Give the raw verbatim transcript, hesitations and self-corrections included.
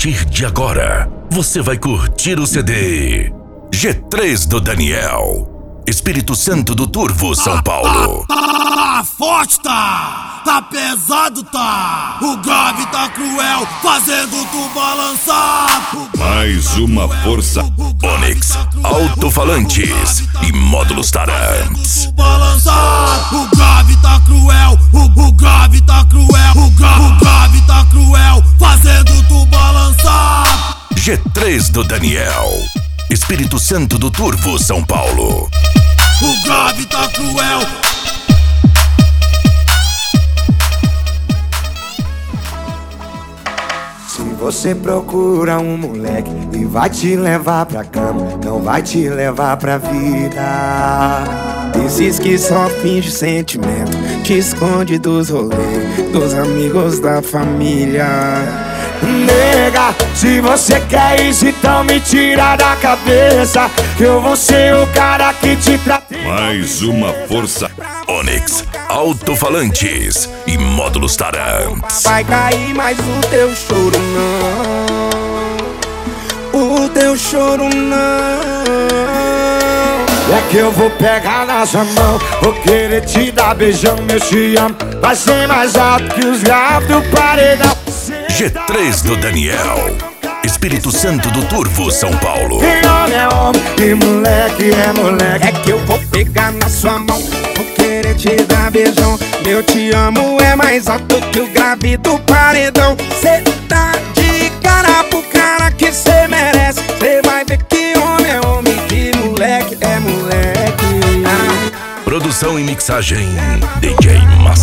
partir de agora, você vai curtir o C D G três do Daniel, Espírito Santo do Turvo, São Paulo. Tá, tá, tá forte, tá, tá pesado, tá. O grave tá cruel, fazendo tu balançar. Mais uma força. Onyx, alto-falantes e módulos Tarantes. Balançar. O grave tá cruel, o, o grave tá cruel, o, gra, o grave tá cruel, fazendo tu balançar. G três do Daniel, Espírito Santo do Turvo, São Paulo. O grave tá cruel. Se você procura um moleque e vai te levar pra cama, não vai te levar pra vida. Esses que só finge sentimento, te esconde dos rolês, dos amigos da família. Nega, se você quer isso, então me tira da cabeça, que eu vou ser o cara que te trata. Mais uma força. Onyx, alto-falantes e módulos Tarantes. Vai cair mais o teu choro não, o teu choro não. É que eu vou pegar na sua mão, vou querer te dar beijão, meu te amo. Vai ser mais alto que os graves do paredão. G três do Daniel, Espírito Santo do Turvo, São Paulo. E homem é homem, e moleque é moleque. É que eu vou pegar na sua mão, vou querer te dar beijão. Meu te amo é mais alto que o grave do paredão. Cê tá de cara pro cara que cê merece. Cê vai ver que homem é homem, que moleque é moleque. Produção e mixagem D J Master.